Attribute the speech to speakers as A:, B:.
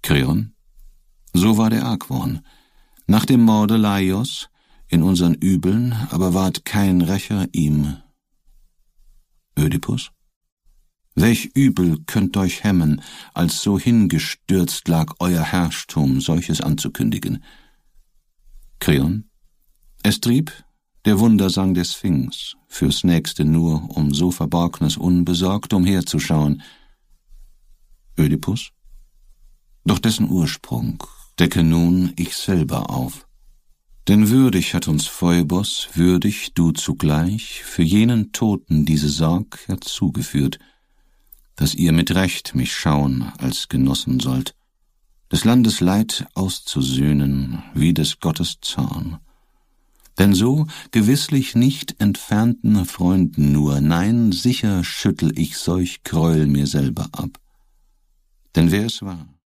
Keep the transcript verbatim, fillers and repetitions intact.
A: Kreon: So war der Argwohn. Nach dem Morde Laios, in unseren Übeln, aber ward kein Rächer ihm. Ödipus: Welch Übel könnt euch hemmen, als so hingestürzt lag euer Herrschtum, solches anzukündigen? Kreon: Es trieb der Wundersang der Sphinx, fürs Nächste nur, um so Verborgnes unbesorgt umherzuschauen. Ödipus: Doch dessen Ursprung decke nun ich selber auf. Denn würdig hat uns Phoebos, würdig du zugleich, für jenen Toten diese Sorg herzugeführt, dass ihr mit Recht mich schauen als genossen sollt, des Landes Leid auszusöhnen, wie des Gottes Zorn. Denn so gewisslich nicht entfernten Freunden nur, nein, sicher schüttel ich solch Gräuel mir selber ab. Denn wer es war,